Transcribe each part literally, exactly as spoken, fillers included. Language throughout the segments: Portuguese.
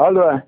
Alô?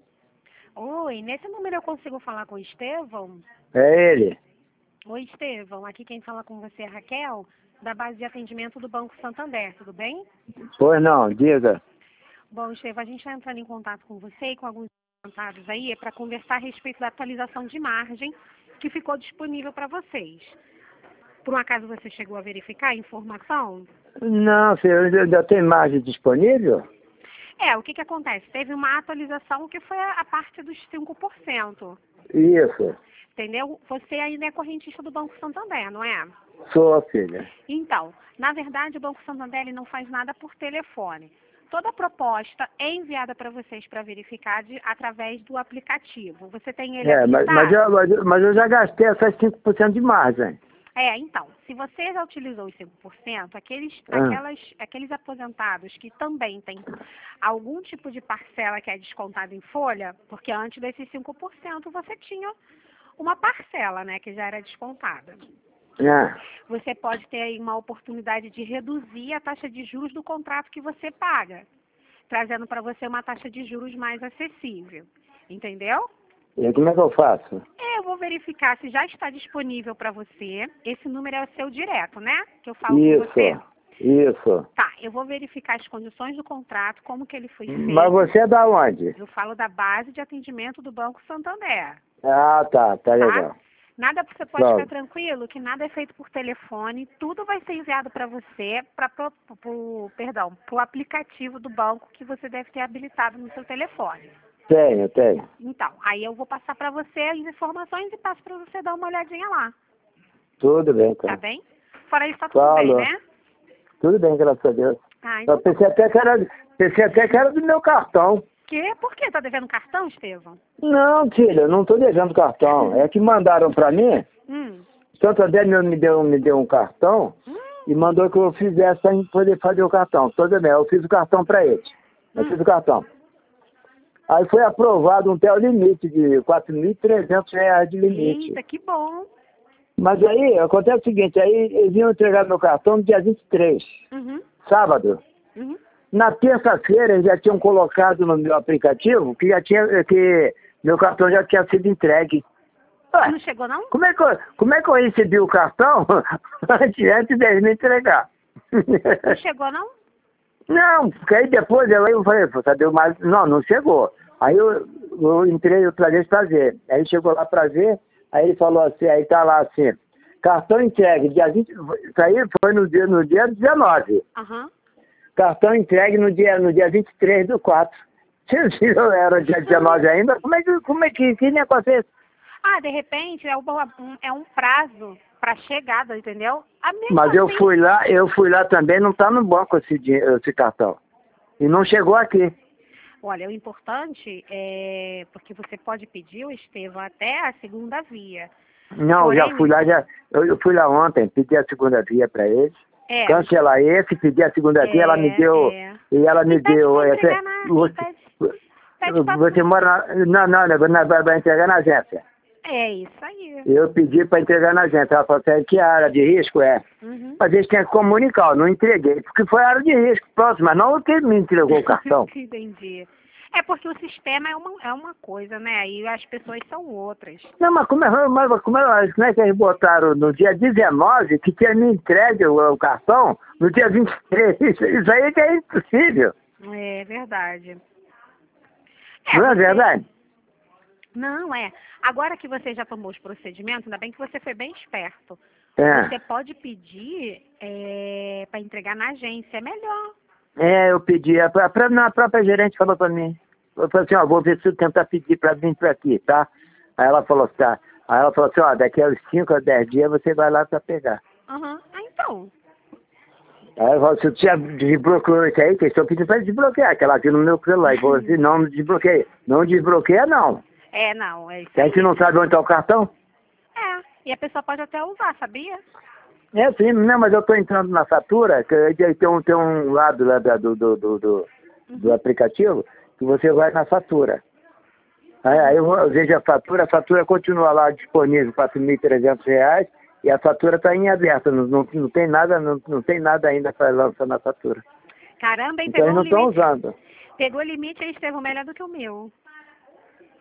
Oi, nesse número eu consigo falar com o Estevão? É ele. Oi, Estevão. Aqui quem fala com você é a Raquel, da base de atendimento do Banco Santander, tudo bem? Pois não, diga. Bom, Estevão, a gente está entrando em contato com você e com alguns contatos aí para conversar a respeito da atualização de margem que ficou disponível para vocês. Por um acaso você chegou a verificar a informação? Não, senhor, ainda tem margem disponível? É, o que que acontece? Teve uma atualização que foi a a parte dos cinco por cento. Isso. Entendeu? Você ainda é correntista do Banco Santander, não é? Sou, filha. Então, na verdade, o Banco Santander ele não faz nada por telefone. Toda a proposta é enviada para vocês para verificar de, através do aplicativo. Você tem ele É, mas, mas, habilitado? eu, mas, eu, mas eu já gastei essas cinco por cento de margem. É, então, se você já utilizou os cinco por cento, aqueles, Ah. aquelas, aqueles aposentados que também têm algum tipo de parcela que é descontada em folha, porque antes desses cinco por cento você tinha uma parcela, né, que já era descontada. É. Você pode ter aí uma oportunidade de reduzir a taxa de juros do contrato que você paga, trazendo para você uma taxa de juros mais acessível. Entendeu? E como é que eu faço? É, eu vou verificar se já está disponível para você. Esse número é o seu direto, né? Que eu falo Isso, com você. isso. Tá, eu vou verificar as condições do contrato, como que ele foi feito. Mas você é da onde? Eu falo da base de atendimento do Banco Santander. Ah, tá, tá legal. Tá? Nada, você pode Pronto. ficar tranquilo que nada é feito por telefone, tudo vai ser enviado para você, para pro, perdão, pro aplicativo do banco que você deve ter habilitado no seu telefone. Tenho, tenho. Então, aí eu vou passar para você as informações e passo para você dar uma olhadinha lá, Tudo bem, tá cara. bem? Fora isso, tá tudo Falou. bem, né? Tudo bem, graças a Deus. Ah, então Eu pensei até que era, pensei até que era do meu cartão. que? Por que? Tá devendo cartão, Estevão? Não, filha, eu não estou devendo cartão. É que mandaram para mim, Hum. o Santander me deu, me deu um cartão Hum. e mandou que eu fizesse para poder fazer o cartão. Tudo bem, eu fiz o cartão para eles. Eu Hum. fiz o cartão. Aí foi aprovado um tel limite de quatro mil e trezentos reais de limite. Eita, que bom. Mas aí, acontece o seguinte, aí eles iam entregar meu cartão no dia vinte e três, Uhum. sábado. Uhum. Na terça-feira eles já tinham colocado no meu aplicativo que já tinha, que meu cartão já tinha sido entregue. Ué, Não chegou, não? como é que eu, como é que eu recebi o cartão antes, antes deles me entregar? Não chegou, não? Não, porque aí depois eu, eu falei, pô, cadê o mais? Não, não chegou. Aí eu, eu entrei outra vez para ver. Aí chegou lá para ver, aí ele falou assim, aí tá lá assim, cartão entregue, dia vinte, isso aí foi no dia, no dia dezenove. Aham. Cartão entregue no dia, no dia vinte e três do quatro. Se não era dia dezenove ainda, como é que, como é que, que negócio é esse? Ah, de repente é um, é um prazo para chegada, entendeu? A mesma Mas eu assim, fui lá, eu fui lá também, não tá no banco esse, dinhe- esse cartão. E não chegou aqui. olha, o importante é porque você pode pedir o Estevão até a segunda via. Não, Porém, já fui lá, já, eu, eu fui lá ontem, pedi a segunda via para eles. É, Cancelar esse, pedi a segunda via, ela me é, deu, é. e ela me E pede deu, pra essa, entregar na- e você, pede- pede pra- você mora, na, não, não, não, vai vai entregar na agência. É isso aí. Eu pedi para entregar na agência, ela falou assim, que área de risco é? Uhum. Mas eles têm que comunicar, eu não entreguei, porque foi área de risco, pronto, mas não que me entregou o cartão. Entendi. É porque o sistema é uma, é uma coisa, né? E as pessoas são outras. Não, mas como é, mas como é, como é que eles botaram no dia dezenove que tinha me entregue o, o cartão no dia vinte e três? Isso, isso aí que é impossível. É verdade. Não é você- verdade? Não, é. Agora que você já tomou os procedimentos, ainda bem que você foi bem esperto. É. Você pode pedir é, para entregar na agência, é melhor. É, eu pedi, a, pra, pra- a própria gerente falou pra mim, eu falei assim, ó, vou ver se eu tentar pedir pra vir pra aqui, tá? Aí ela falou, tá. Aí ela falou assim, ó, daqui a uns cinco a dez dias você vai lá pra pegar. Aham. Ah, então. Aí ela falou, se você já desbloqueou isso aí, que eu estou pedindo pra desbloquear, que ela viu no meu celular, e falou assim, não, não desbloqueia. Não desbloqueia, não. É, não, é isso A aí. gente não sabe onde tá o cartão? É, e a pessoa pode até usar, sabia? É sim, não, mas eu estou entrando na fatura, que aí tem um, tem um lado lá da- do, do, do, do, do aplicativo, que você vai na fatura. Aí, aí eu vejo a fatura, a fatura continua lá disponível, quatro mil e trezentos reais, e a fatura está em aberto, não, não, não tem nada, não, não tem nada ainda para lançar na fatura. Caramba, hein? Então Pegou eles o não estão limite. usando. Pegou o limite aí, Estevão, melhor do que o meu.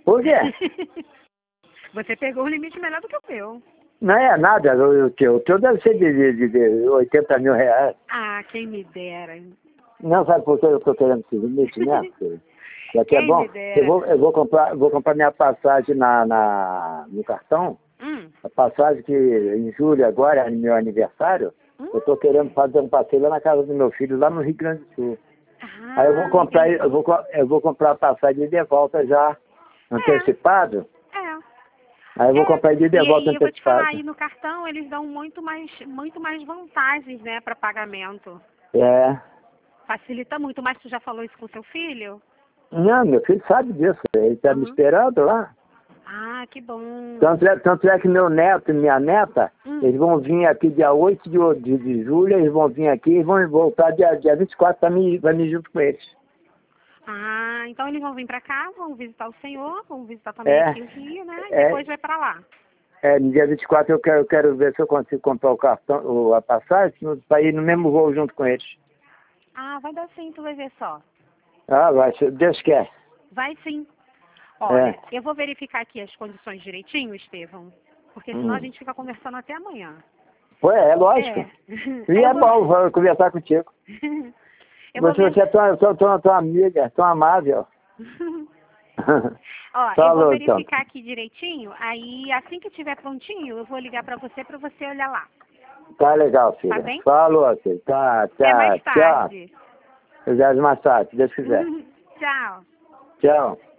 Por quê? Você pegou um limite melhor do que o meu. Não é nada, o teu, o teu deve ser de, de, de oitenta mil reais. Ah, quem me dera. Não, sabe por que eu estou querendo esse limite, né, filho? Daqui é Quem bom. me dera. Eu vou, eu vou comprar, vou comprar minha passagem na, na, no cartão. Hum. A passagem que em julho agora é meu aniversário. Hum. Eu estou querendo fazer um passeio lá na casa do meu filho, lá no Rio Grande do Sul. Ah, Aí eu vou comprar, entendi. eu vou, co- eu vou comprar a passagem de volta já antecipado. É. Aí eu vou É, comprar de e, volta e eu vou te falar, antecipado. aí no cartão eles dão muito mais, muito mais vantagens, né, para pagamento. É. Facilita muito, mas tu já falou isso com seu filho? Não, meu filho sabe disso. Ele está me Uhum. esperando lá. Ah, que bom. Tanto é, tanto é que meu neto e minha neta, Hum. eles vão vir aqui dia oito de, de, de julho, eles vão vir aqui e vão voltar dia, dia vinte e quatro para mim, pra mim junto com eles. Ah, então eles vão vir para cá, vão visitar o senhor, vão visitar também É. aqui o Rio, né? E É. depois vai para lá. É, no dia vinte e quatro eu quero, eu quero ver se eu consigo comprar o cartão, o- a passagem, para ir no mesmo voo junto com eles. Ah, vai dar sim, tu vai ver só. Ah, vai, se Deus quer. Vai sim. Olha, É. eu vou verificar aqui as condições direitinho, Estevão, porque senão Hum. a gente fica conversando até amanhã. Pô, é, lógico. É. E Eu é vou- bom vou conversar contigo. Eu vou Você, ver. você é tão, tão, tão, tão amiga, tão amável. Ó, eu vou Falou, então. verificar aqui direitinho, aí assim que estiver prontinho, eu vou ligar pra você pra você olhar lá. Tá legal, filha. Tá bem? Falou, filho. Tá, Até mais tchau, tchau. tarde. Eu já mais tarde, se Deus quiser. Tchau. Tchau.